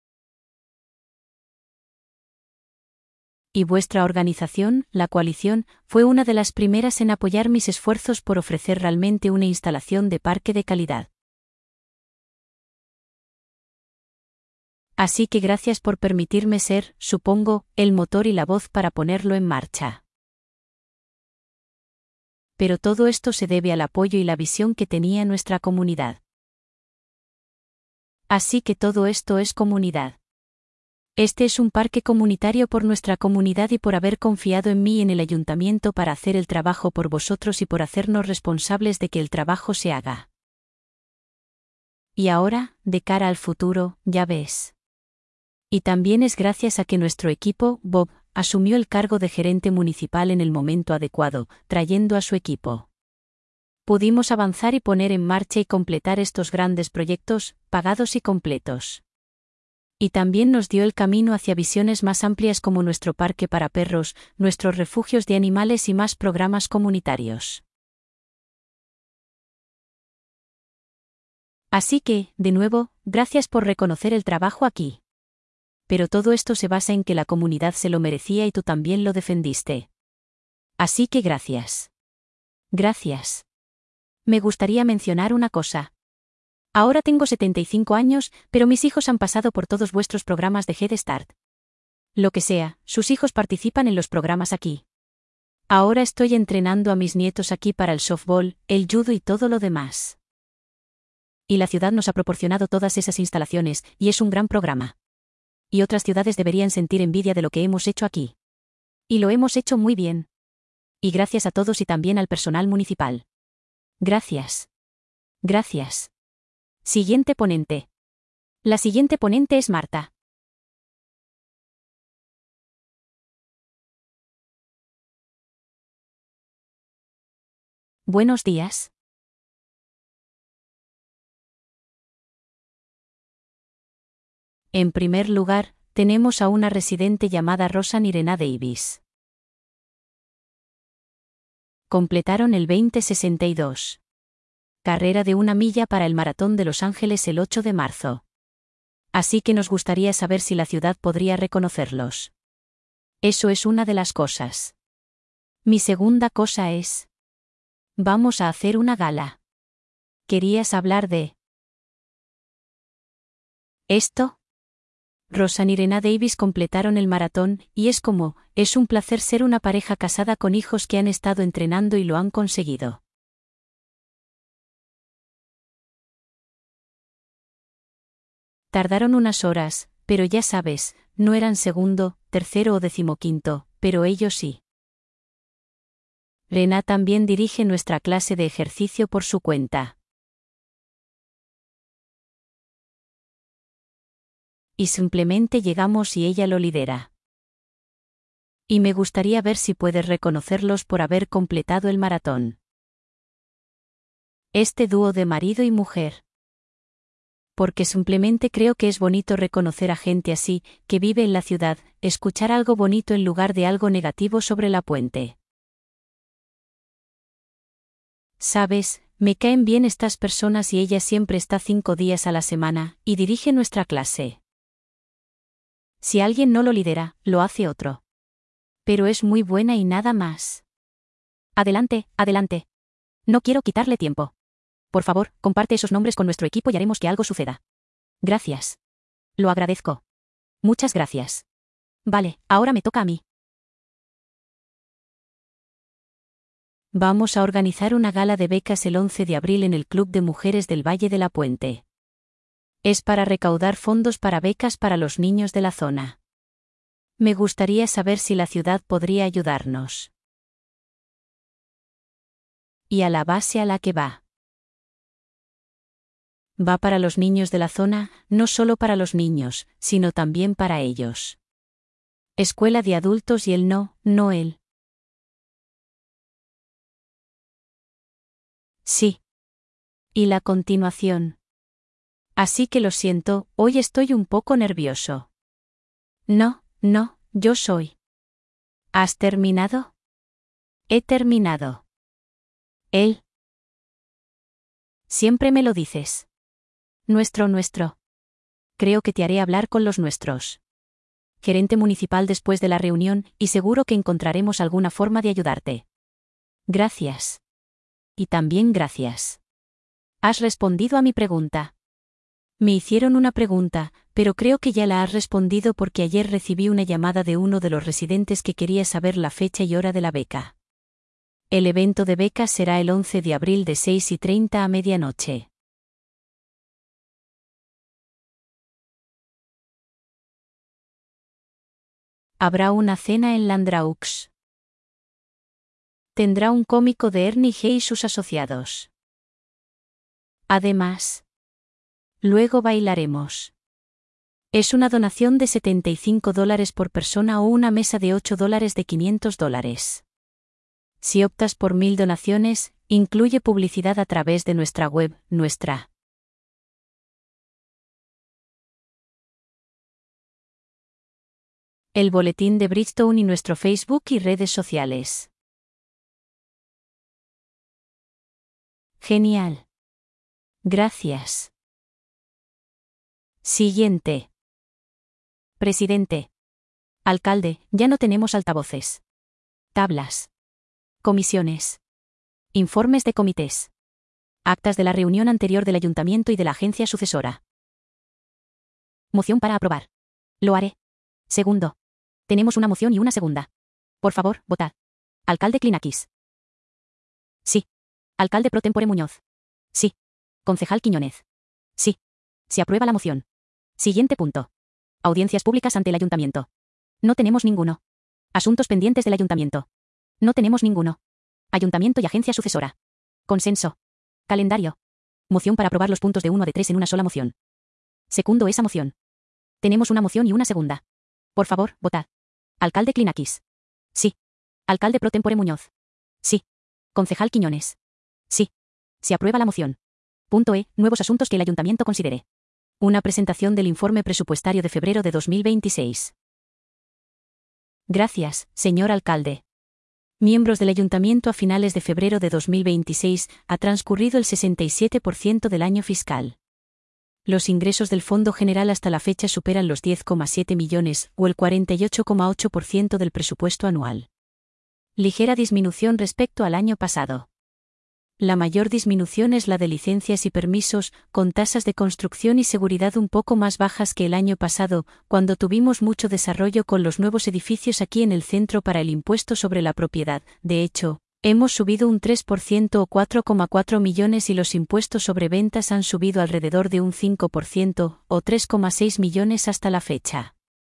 Y vuestra organización, la coalición, fue una de las primeras en apoyar mis esfuerzos por ofrecer realmente una instalación de parque de calidad. Así que gracias por permitirme ser, supongo, el motor y la voz para ponerlo en marcha. Pero todo esto se debe al apoyo y la visión que tenía nuestra comunidad. Así que todo esto es comunidad. Este es un parque comunitario por nuestra comunidad y por haber confiado en mí y en el ayuntamiento para hacer el trabajo por vosotros y por hacernos responsables de que el trabajo se haga. Y ahora, de cara al futuro, ya ves. Y también es gracias a que nuestro equipo, Bob, asumió el cargo de gerente municipal en el momento adecuado, trayendo a su equipo. Pudimos avanzar y poner en marcha y completar estos grandes proyectos, pagados y completos. Y también nos dio el camino hacia visiones más amplias como nuestro parque para perros, nuestros refugios de animales y más programas comunitarios. Así que, de nuevo, gracias por reconocer el trabajo aquí. Pero todo esto se basa en que la comunidad se lo merecía y tú también lo defendiste. Así que gracias. Gracias. Me gustaría mencionar una cosa. Ahora tengo 75 años, pero mis hijos han pasado por todos vuestros programas de Head Start. Lo que sea, sus hijos participan en los programas aquí. Ahora estoy entrenando a mis nietos aquí para el softball, el judo y todo lo demás. Y la ciudad nos ha proporcionado todas esas instalaciones, y es un gran programa. Y otras ciudades deberían sentir envidia de lo que hemos hecho aquí. Y lo hemos hecho muy bien. Y gracias a todos y también al personal municipal. Gracias. Gracias. Siguiente ponente. La siguiente ponente es Marta. Buenos días. En primer lugar, tenemos a una residente llamada Rosa Nirena Davis. Completaron el 2062. Carrera de 1 milla para el Maratón de Los Ángeles el 8 de marzo. Así que nos gustaría saber si la ciudad podría reconocerlos. Eso es una de las cosas. Mi segunda cosa es... Vamos a hacer una gala. ¿Querías hablar de esto? Rosa y Irena Davis completaron el maratón, y es un placer ser una pareja casada con hijos que han estado entrenando y lo han conseguido. Tardaron unas horas, pero ya sabes, no eran segundo, tercero o decimoquinto, pero ellos sí. Rena también dirige nuestra clase de ejercicio por su cuenta. Y simplemente llegamos y ella lo lidera. Y me gustaría ver si puedes reconocerlos por haber completado el maratón. Este dúo de marido y mujer. Porque simplemente creo que es bonito reconocer a gente así, que vive en la ciudad, escuchar algo bonito en lugar de algo negativo sobre la puente. Sabes, me caen bien estas personas y ella siempre está 5 días a la semana, y dirige nuestra clase. Si alguien no lo lidera, lo hace otro. Pero es muy buena y nada más. Adelante, adelante. No quiero quitarle tiempo. Por favor, comparte esos nombres con nuestro equipo y haremos que algo suceda. Gracias. Lo agradezco. Muchas gracias. Vale, ahora me toca a mí. Vamos a organizar una gala de becas el 11 de abril en el Club de Mujeres del Valle de la Puente. Es para recaudar fondos para becas para los niños de la zona. Me gustaría saber si la ciudad podría ayudarnos. Y a la base a la que va. Va para los niños de la zona, no solo para los niños, sino también para ellos. Escuela de adultos y el no él. Sí. Y la continuación. Así que lo siento, hoy estoy un poco nervioso. No, yo soy. ¿Has terminado? He terminado. Él. Siempre me lo dices. Nuestro. Creo que te haré hablar con los nuestros. Gerente municipal después de la reunión, y seguro que encontraremos alguna forma de ayudarte. Gracias. Y también gracias. Has respondido a mi pregunta. Me hicieron una pregunta, pero creo que ya la has respondido porque ayer recibí una llamada de uno de los residentes que quería saber la fecha y hora de la beca. El evento de becas será el 11 de abril de 6:30 a medianoche. Habrá una cena en Landraux. Tendrá un cómico de Ernie G y sus asociados. Además, luego bailaremos. Es una donación de $75 por persona o una mesa de $8 de $500. Si optas por 1000 donaciones, incluye publicidad a través de nuestra web, el boletín de Bridgestone y nuestro Facebook y redes sociales. Genial. Gracias. Siguiente. Presidente. Alcalde, ya no tenemos altavoces. Tablas. Comisiones. Informes de comités. Actas de la reunión anterior del ayuntamiento y de la agencia sucesora. Moción para aprobar. Lo haré. Segundo. Tenemos una moción y una segunda. Por favor, votad. Alcalde Clinakis. Sí. Alcalde pro tempore Muñoz. Sí. Concejal Quiñónez. Sí. Se aprueba la moción. Siguiente punto. Audiencias públicas ante el ayuntamiento. No tenemos ninguno. Asuntos pendientes del ayuntamiento. No tenemos ninguno. Ayuntamiento y agencia sucesora. Consenso. Calendario. Moción para aprobar los puntos de 1 a de 3 en una sola moción. Secundo esa moción. Tenemos una moción y una segunda. Por favor, votad. Alcalde Clinakis. Sí. Alcalde pro tempore Muñoz. Sí. Concejal Quiñones. Sí. Se aprueba la moción. Punto E. Nuevos asuntos que el ayuntamiento considere. Una presentación del informe presupuestario de febrero de 2026. Gracias, señor alcalde. Miembros del ayuntamiento, a finales de febrero de 2026, ha transcurrido el 67% del año fiscal. Los ingresos del Fondo General hasta la fecha superan los 10,7 millones, o el 48,8% del presupuesto anual. Ligera disminución respecto al año pasado. La mayor disminución es la de licencias y permisos, con tasas de construcción y seguridad un poco más bajas que el año pasado, cuando tuvimos mucho desarrollo con los nuevos edificios aquí en el centro para el impuesto sobre la propiedad. De hecho, hemos subido un 3% o 4,4 millones y los impuestos sobre ventas han subido alrededor de un 5% o 3,6 millones hasta la fecha.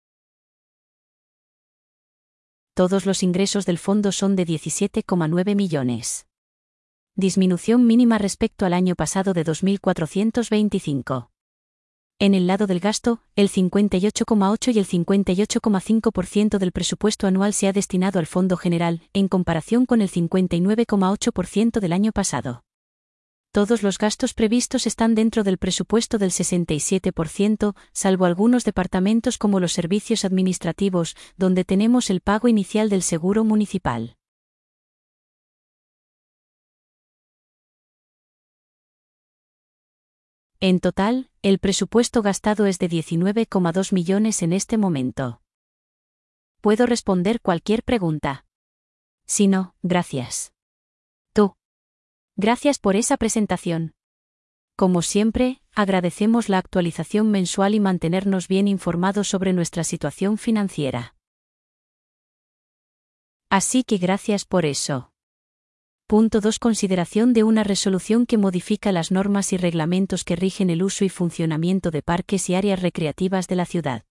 Todos los ingresos del fondo son de 17,9 millones. Disminución mínima respecto al año pasado de 2.425. En el lado del gasto, el 58,8 y el 58,5% del presupuesto anual se ha destinado al Fondo General, en comparación con el 59,8% del año pasado. Todos los gastos previstos están dentro del presupuesto del 67%, salvo algunos departamentos como los servicios administrativos, donde tenemos el pago inicial del seguro municipal. En total, el presupuesto gastado es de 19,2 millones en este momento. Puedo responder cualquier pregunta. Si no, gracias. Tú. Gracias por esa presentación. Como siempre, agradecemos la actualización mensual y mantenernos bien informados sobre nuestra situación financiera. Así que gracias por eso. Punto 2. Consideración de una resolución que modifica las normas y reglamentos que rigen el uso y funcionamiento de parques y áreas recreativas de la ciudad.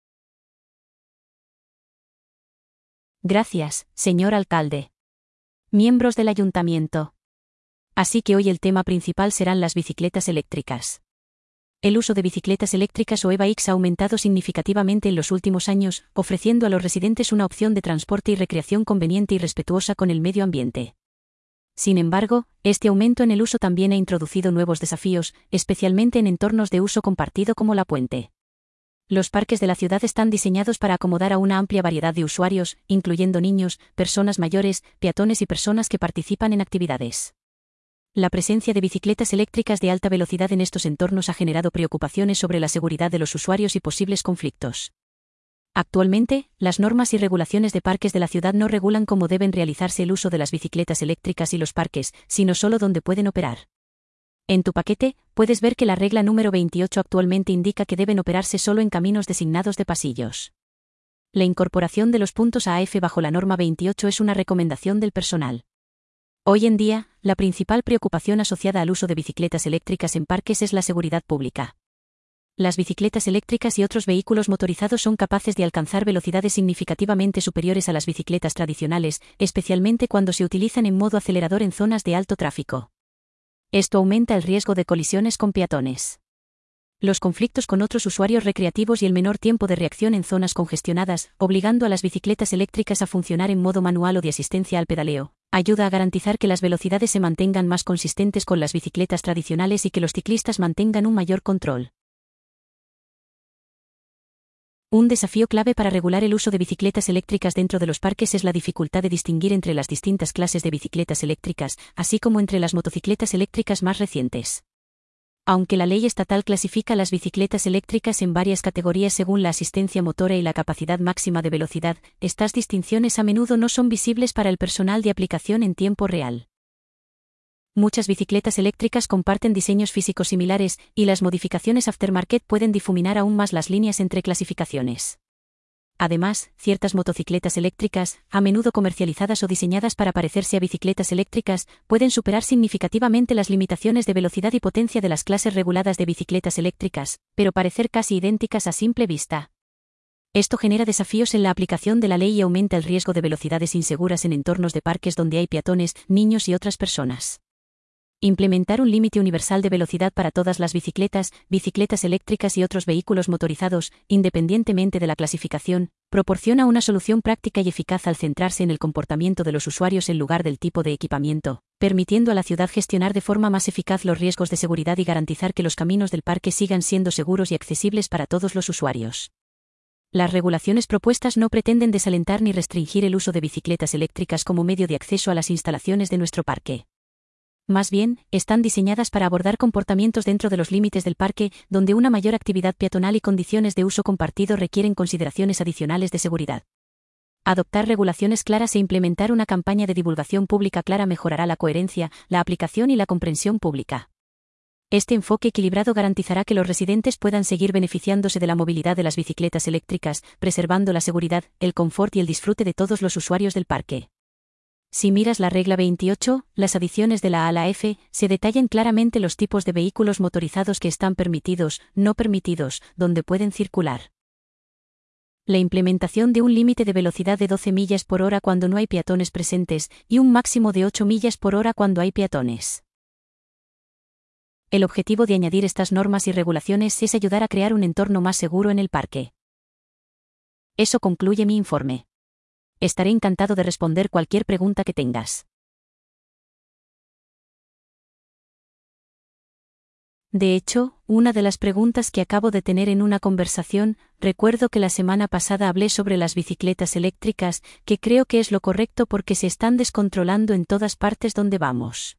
Gracias, señor alcalde. Miembros del ayuntamiento. Así que hoy el tema principal serán las bicicletas eléctricas. El uso de bicicletas eléctricas o e-bikes ha aumentado significativamente en los últimos años, ofreciendo a los residentes una opción de transporte y recreación conveniente y respetuosa con el medio ambiente. Sin embargo, este aumento en el uso también ha introducido nuevos desafíos, especialmente en entornos de uso compartido como la Puente. Los parques de la ciudad están diseñados para acomodar a una amplia variedad de usuarios, incluyendo niños, personas mayores, peatones y personas que participan en actividades. La presencia de bicicletas eléctricas de alta velocidad en estos entornos ha generado preocupaciones sobre la seguridad de los usuarios y posibles conflictos. Actualmente, las normas y regulaciones de parques de la ciudad no regulan cómo deben realizarse el uso de las bicicletas eléctricas y los parques, sino solo dónde pueden operar. En tu paquete, puedes ver que la regla número 28 actualmente indica que deben operarse solo en caminos designados de pasillos. La incorporación de los puntos AF bajo la norma 28 es una recomendación del personal. Hoy en día, la principal preocupación asociada al uso de bicicletas eléctricas en parques es la seguridad pública. Las bicicletas eléctricas y otros vehículos motorizados son capaces de alcanzar velocidades significativamente superiores a las bicicletas tradicionales, especialmente cuando se utilizan en modo acelerador en zonas de alto tráfico. Esto aumenta el riesgo de colisiones con peatones. Los conflictos con otros usuarios recreativos y el menor tiempo de reacción en zonas congestionadas, obligando a las bicicletas eléctricas a funcionar en modo manual o de asistencia al pedaleo, ayuda a garantizar que las velocidades se mantengan más consistentes con las bicicletas tradicionales y que los ciclistas mantengan un mayor control. Un desafío clave para regular el uso de bicicletas eléctricas dentro de los parques es la dificultad de distinguir entre las distintas clases de bicicletas eléctricas, así como entre las motocicletas eléctricas más recientes. Aunque la ley estatal clasifica las bicicletas eléctricas en varias categorías según la asistencia motora y la capacidad máxima de velocidad, estas distinciones a menudo no son visibles para el personal de aplicación en tiempo real. Muchas bicicletas eléctricas comparten diseños físicos similares, y las modificaciones aftermarket pueden difuminar aún más las líneas entre clasificaciones. Además, ciertas motocicletas eléctricas, a menudo comercializadas o diseñadas para parecerse a bicicletas eléctricas, pueden superar significativamente las limitaciones de velocidad y potencia de las clases reguladas de bicicletas eléctricas, pero parecer casi idénticas a simple vista. Esto genera desafíos en la aplicación de la ley y aumenta el riesgo de velocidades inseguras en entornos de parques donde hay peatones, niños y otras personas. Implementar un límite universal de velocidad para todas las bicicletas, bicicletas eléctricas y otros vehículos motorizados, independientemente de la clasificación, proporciona una solución práctica y eficaz al centrarse en el comportamiento de los usuarios en lugar del tipo de equipamiento, permitiendo a la ciudad gestionar de forma más eficaz los riesgos de seguridad y garantizar que los caminos del parque sigan siendo seguros y accesibles para todos los usuarios. Las regulaciones propuestas no pretenden desalentar ni restringir el uso de bicicletas eléctricas como medio de acceso a las instalaciones de nuestro parque. Más bien, están diseñadas para abordar comportamientos dentro de los límites del parque, donde una mayor actividad peatonal y condiciones de uso compartido requieren consideraciones adicionales de seguridad. Adoptar regulaciones claras e implementar una campaña de divulgación pública clara mejorará la coherencia, la aplicación y la comprensión pública. Este enfoque equilibrado garantizará que los residentes puedan seguir beneficiándose de la movilidad de las bicicletas eléctricas, preservando la seguridad, el confort y el disfrute de todos los usuarios del parque. Si miras la regla 28, las adiciones de la A a la F, se detallan claramente los tipos de vehículos motorizados que están permitidos, no permitidos, donde pueden circular. La implementación de un límite de velocidad de 12 millas por hora cuando no hay peatones presentes, y un máximo de 8 millas por hora cuando hay peatones. El objetivo de añadir estas normas y regulaciones es ayudar a crear un entorno más seguro en el parque. Eso concluye mi informe. Estaré encantado de responder cualquier pregunta que tengas. De hecho, una de las preguntas que acabo de tener en una conversación, recuerdo que la semana pasada hablé sobre las bicicletas eléctricas, que creo que es lo correcto porque se están descontrolando en todas partes donde vamos.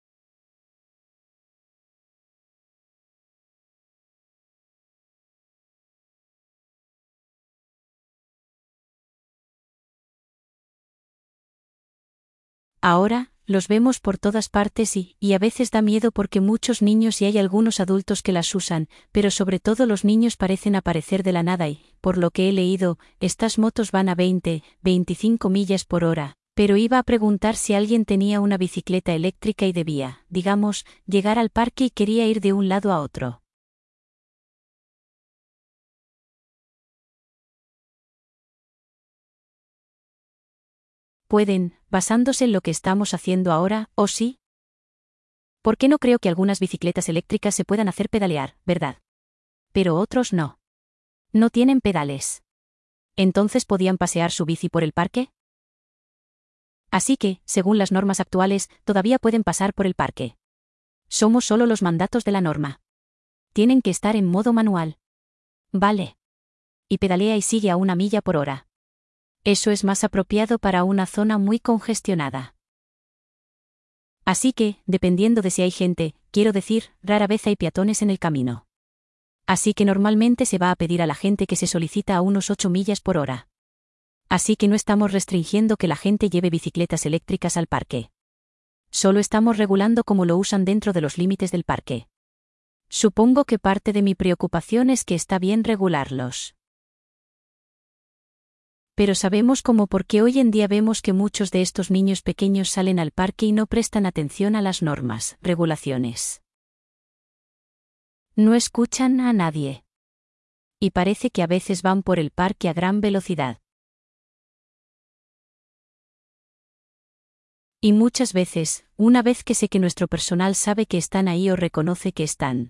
Ahora, los vemos por todas partes y a veces da miedo porque muchos niños y hay algunos adultos que las usan, pero sobre todo los niños parecen aparecer de la nada y, por lo que he leído, estas motos van a 20, 25 millas por hora. Pero iba a preguntar si alguien tenía una bicicleta eléctrica y debía, digamos, llegar al parque y quería ir de un lado a otro. Pueden, basándose en lo que estamos haciendo ahora, ¿o sí? ¿Por qué no creo que algunas bicicletas eléctricas se puedan hacer pedalear, verdad? Pero otros no. No tienen pedales. ¿Entonces podían pasear su bici por el parque? Así que, según las normas actuales, todavía pueden pasar por el parque. Somos solo los mandatos de la norma. Tienen que estar en modo manual. Vale. Y pedalea y sigue a 1 milla por hora. Eso es más apropiado para una zona muy congestionada. Así que, dependiendo de si hay gente, quiero decir, rara vez hay peatones en el camino. Así que normalmente se va a pedir a la gente que se solicita a unos 8 millas por hora. Así que no estamos restringiendo que la gente lleve bicicletas eléctricas al parque. Solo estamos regulando cómo lo usan dentro de los límites del parque. Supongo que parte de mi preocupación es que está bien regularlos. Pero sabemos cómo porque hoy en día vemos que muchos de estos niños pequeños salen al parque y no prestan atención a las normas, regulaciones. No escuchan a nadie. Y parece que a veces van por el parque a gran velocidad. Y muchas veces, una vez que sé que nuestro personal sabe que están ahí o reconoce que están.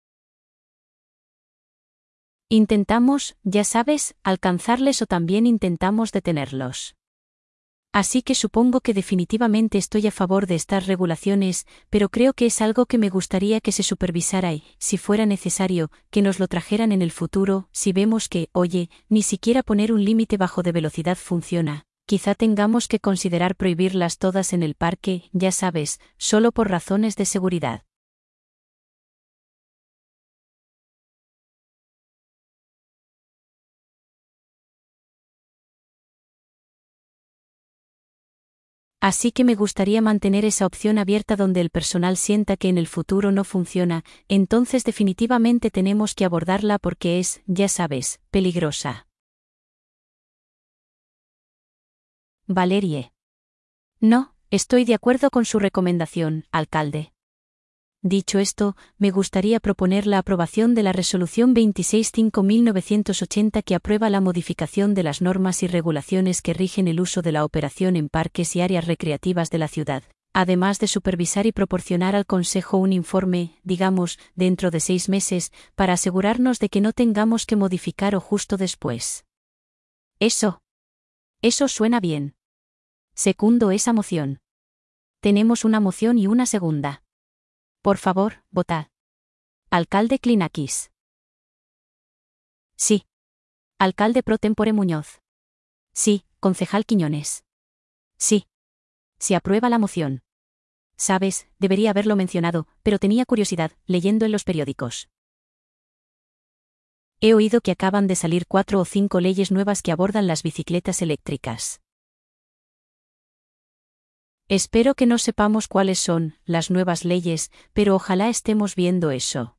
Intentamos, ya sabes, alcanzarles o también intentamos detenerlos. Así que supongo que definitivamente estoy a favor de estas regulaciones, pero creo que es algo que me gustaría que se supervisara y, si fuera necesario, que nos lo trajeran en el futuro, si vemos que, oye, ni siquiera poner un límite bajo de velocidad funciona. Quizá tengamos que considerar prohibirlas todas en el parque, ya sabes, solo por razones de seguridad. Así que me gustaría mantener esa opción abierta donde el personal sienta que en el futuro no funciona, entonces definitivamente tenemos que abordarla porque es, ya sabes, peligrosa. Valerie. No, estoy de acuerdo con su recomendación, alcalde. Dicho esto, me gustaría proponer la aprobación de la Resolución 26-5/1980 que aprueba la modificación de las normas y regulaciones que rigen el uso de la operación en parques y áreas recreativas de la ciudad, además de supervisar y proporcionar al Consejo un informe, digamos, dentro de 6 meses, para asegurarnos de que no tengamos que modificar o justo después. Eso suena bien. Secundo esa moción. Tenemos una moción y una segunda. Por favor, votad. Alcalde Klinakis. Sí. Alcalde pro tempore Muñoz. Sí. Concejal Quiñones. Sí. Se aprueba la moción. Sabes, debería haberlo mencionado, pero tenía curiosidad, leyendo en los periódicos. He oído que acaban de salir 4 o 5 leyes nuevas que abordan las bicicletas eléctricas. Espero que no sepamos cuáles son las nuevas leyes, pero ojalá estemos viendo eso.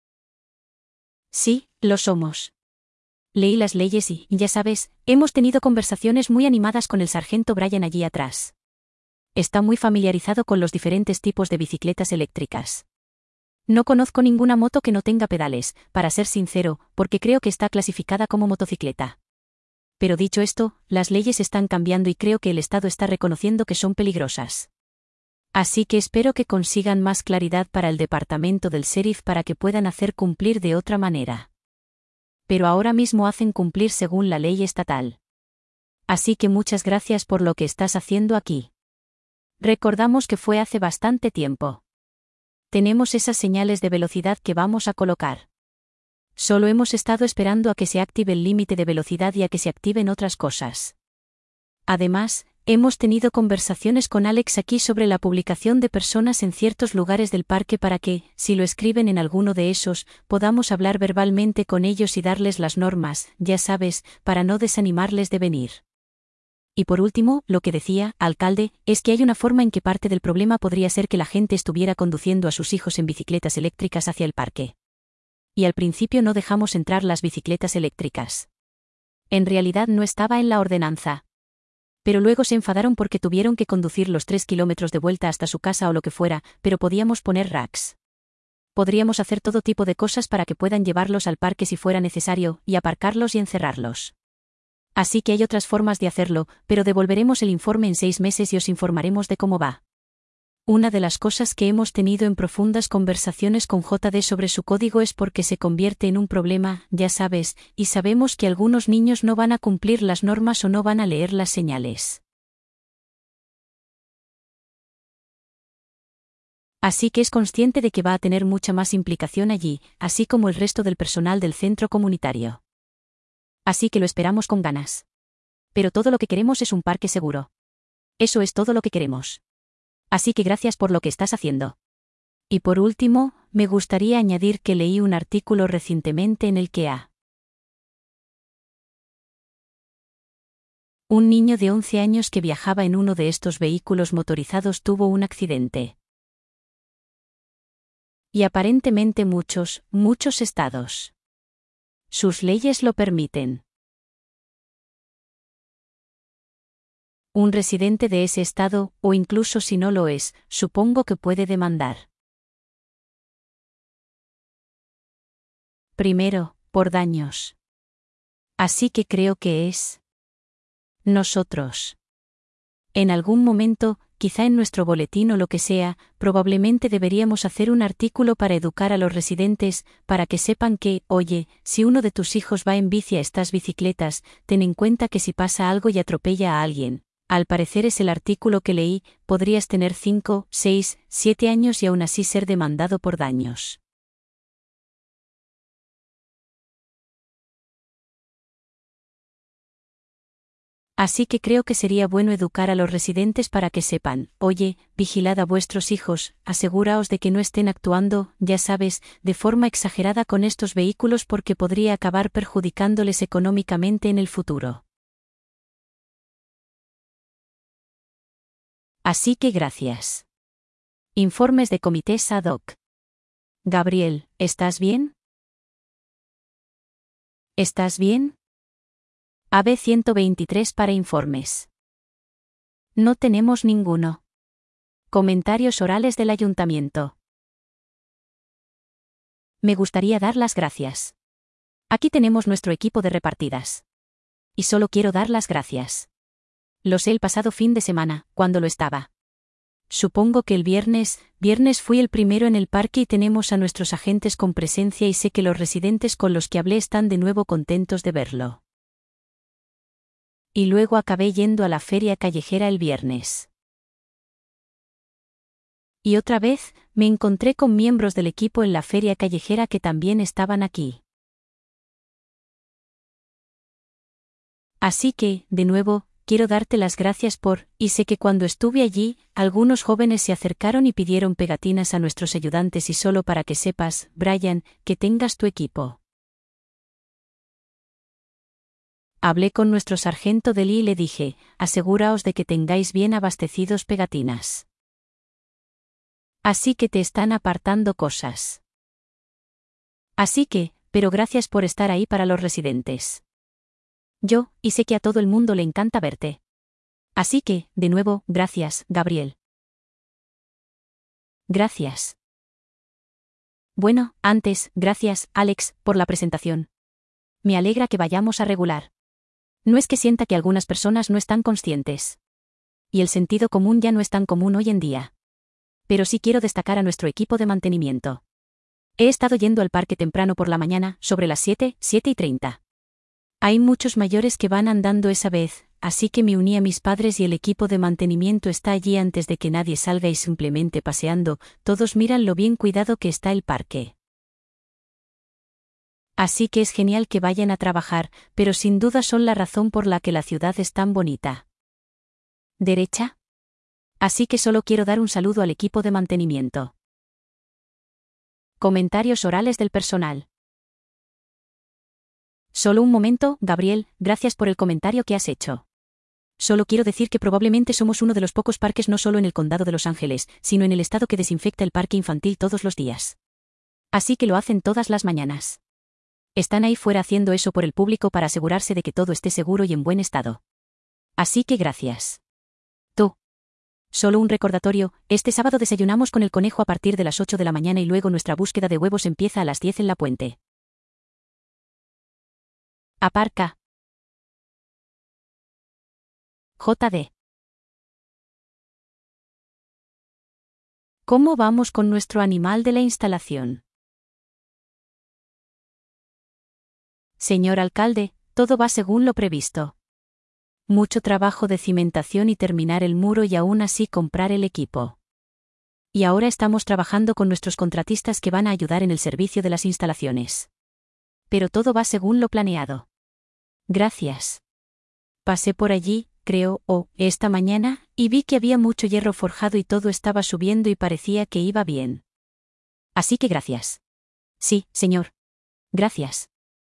Sí, lo somos. Leí las leyes y, ya sabes, hemos tenido conversaciones muy animadas con el sargento Brian allí atrás. Está muy familiarizado con los diferentes tipos de bicicletas eléctricas. No conozco ninguna moto que no tenga pedales, para ser sincero, porque creo que está clasificada como motocicleta. Pero dicho esto, las leyes están cambiando y creo que el Estado está reconociendo que son peligrosas. Así que espero que consigan más claridad para el departamento del sheriff para que puedan hacer cumplir de otra manera. Pero ahora mismo hacen cumplir según la ley estatal. Así que muchas gracias por lo que estás haciendo aquí. Recordamos que fue hace bastante tiempo. Tenemos esas señales de velocidad que vamos a colocar. Solo hemos estado esperando a que se active el límite de velocidad y a que se activen otras cosas. Además, hemos tenido conversaciones con Alex aquí sobre la publicación de personas en ciertos lugares del parque para que, si lo escriben en alguno de esos, podamos hablar verbalmente con ellos y darles las normas, ya sabes, para no desanimarles de venir. Y por último, lo que decía, alcalde, es que hay una forma en que parte del problema podría ser que la gente estuviera conduciendo a sus hijos en bicicletas eléctricas hacia el parque. Y al principio no dejamos entrar las bicicletas eléctricas. En realidad no estaba en la ordenanza. Pero luego se enfadaron porque tuvieron que conducir los 3 kilómetros de vuelta hasta su casa o lo que fuera, pero podíamos poner racks. Podríamos hacer todo tipo de cosas para que puedan llevarlos al parque si fuera necesario, y aparcarlos y encerrarlos. Así que hay otras formas de hacerlo, pero devolveremos el informe en 6 meses y os informaremos de cómo va. Una de las cosas que hemos tenido en profundas conversaciones con JD sobre su código es porque se convierte en un problema, ya sabes, y sabemos que algunos niños no van a cumplir las normas o no van a leer las señales. Así que es consciente de que va a tener mucha más implicación allí, así como el resto del personal del centro comunitario. Así que lo esperamos con ganas. Pero todo lo que queremos es un parque seguro. Eso es todo lo que queremos. Así que gracias por lo que estás haciendo. Y por último, me gustaría añadir que leí un artículo recientemente en el que un niño de 11 años que viajaba en uno de estos vehículos motorizados tuvo un accidente. Y aparentemente muchos estados. Sus leyes lo permiten. Un residente de ese estado, o incluso si no lo es, supongo que puede demandar. Primero, por daños. Así que creo que es nosotros. En algún momento, quizá en nuestro boletín o lo que sea, probablemente deberíamos hacer un artículo para educar a los residentes, para que sepan que, oye, si uno de tus hijos va en bici a estas bicicletas, ten en cuenta que si pasa algo y atropella a alguien. Al parecer es el artículo que leí, podrías tener 5, 6, 7 años y aún así ser demandado por daños. Así que creo que sería bueno educar a los residentes para que sepan, oye, vigilad a vuestros hijos, aseguraos de que no estén actuando, ya sabes, de forma exagerada con estos vehículos porque podría acabar perjudicándoles económicamente en el futuro. Así que gracias. Informes de comités ad hoc. Gabriel, ¿estás bien? ¿Estás bien? AB 123 para informes. No tenemos ninguno. Comentarios orales del ayuntamiento. Me gustaría dar las gracias. Aquí tenemos nuestro equipo de repartidas. Y solo quiero dar las gracias. Lo sé el pasado fin de semana, cuando lo estaba. Supongo que el viernes fui el primero en el parque y tenemos a nuestros agentes con presencia y sé que los residentes con los que hablé están de nuevo contentos de verlo. Y luego acabé yendo a la feria callejera el viernes. Y otra vez, me encontré con miembros del equipo en la feria callejera que también estaban aquí. Así que, de nuevo, quiero darte las gracias y sé que cuando estuve allí, algunos jóvenes se acercaron y pidieron pegatinas a nuestros ayudantes y solo para que sepas, Brian, que tengas tu equipo. Hablé con nuestro sargento de Lee y le dije, aseguraos de que tengáis bien abastecidos pegatinas. Así que te están apartando cosas. Así que, pero gracias por estar ahí para los residentes. Y sé que a todo el mundo le encanta verte. Así que, de nuevo, gracias, Gabriel. Gracias. Bueno, antes, gracias, Alex, por la presentación. Me alegra que vayamos a regular. No es que sienta que algunas personas no están conscientes. Y el sentido común ya no es tan común hoy en día. Pero sí quiero destacar a nuestro equipo de mantenimiento. He estado yendo al parque temprano por la mañana, sobre las 7:30. Hay muchos mayores que van andando esa vez, así que me uní a mis padres y el equipo de mantenimiento está allí antes de que nadie salga y simplemente paseando, todos miran lo bien cuidado que está el parque. Así que es genial que vayan a trabajar, pero sin duda son la razón por la que la ciudad es tan bonita. ¿Derecha? Así que solo quiero dar un saludo al equipo de mantenimiento. Comentarios orales del personal. Solo un momento, Gabriel, gracias por el comentario que has hecho. Solo quiero decir que probablemente somos uno de los pocos parques no solo en el condado de Los Ángeles, sino en el estado que desinfecta el parque infantil todos los días. Así que lo hacen todas las mañanas. Están ahí fuera haciendo eso por el público para asegurarse de que todo esté seguro y en buen estado. Así que gracias. Tú. Solo un recordatorio, este sábado desayunamos con el conejo a partir de las 8 de la mañana y luego nuestra búsqueda de huevos empieza a las 10 en la puente. Aparca. JD. ¿Cómo vamos con nuestro animal de la instalación? Señor alcalde, todo va según lo previsto. Mucho trabajo de cimentación y terminar el muro y aún así comprar el equipo. Y ahora estamos trabajando con nuestros contratistas que van a ayudar en el servicio de las instalaciones. Pero todo va según lo planeado. Gracias. Pasé por allí, esta mañana, y vi que había mucho hierro forjado y todo estaba subiendo y parecía que iba bien. Así que gracias. Sí, señor. Gracias.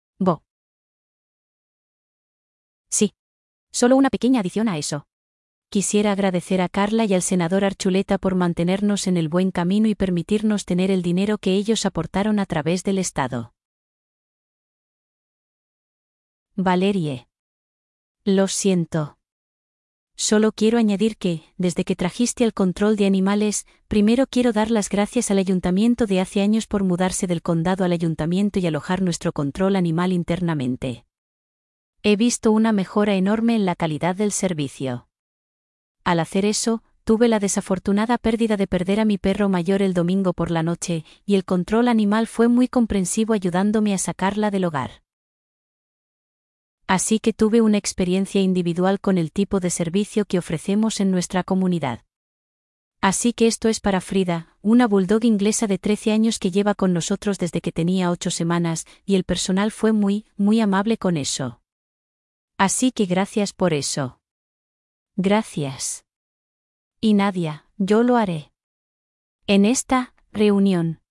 Sí. Solo una pequeña adición a eso. Quisiera agradecer a Carla y al senador Archuleta por mantenernos en el buen camino y permitirnos tener el dinero que ellos aportaron a través del Estado. Valerie. Lo siento. Solo quiero añadir que, desde que trajiste el control de animales, primero quiero dar las gracias al ayuntamiento de hace años por mudarse del condado al ayuntamiento y alojar nuestro control animal internamente. He visto una mejora enorme en la calidad del servicio. Al hacer eso, tuve la desafortunada pérdida de perder a mi perro mayor el domingo por la noche, y el control animal fue muy comprensivo ayudándome a sacarla del hogar. Así que tuve una experiencia individual con el tipo de servicio que ofrecemos en nuestra comunidad. Así que esto es para Frida, una bulldog inglesa de 13 años que lleva con nosotros desde que tenía 8 semanas, y el personal fue muy amable con eso. Así que gracias por eso. Gracias. Y Nadia, yo lo haré. En esta reunión.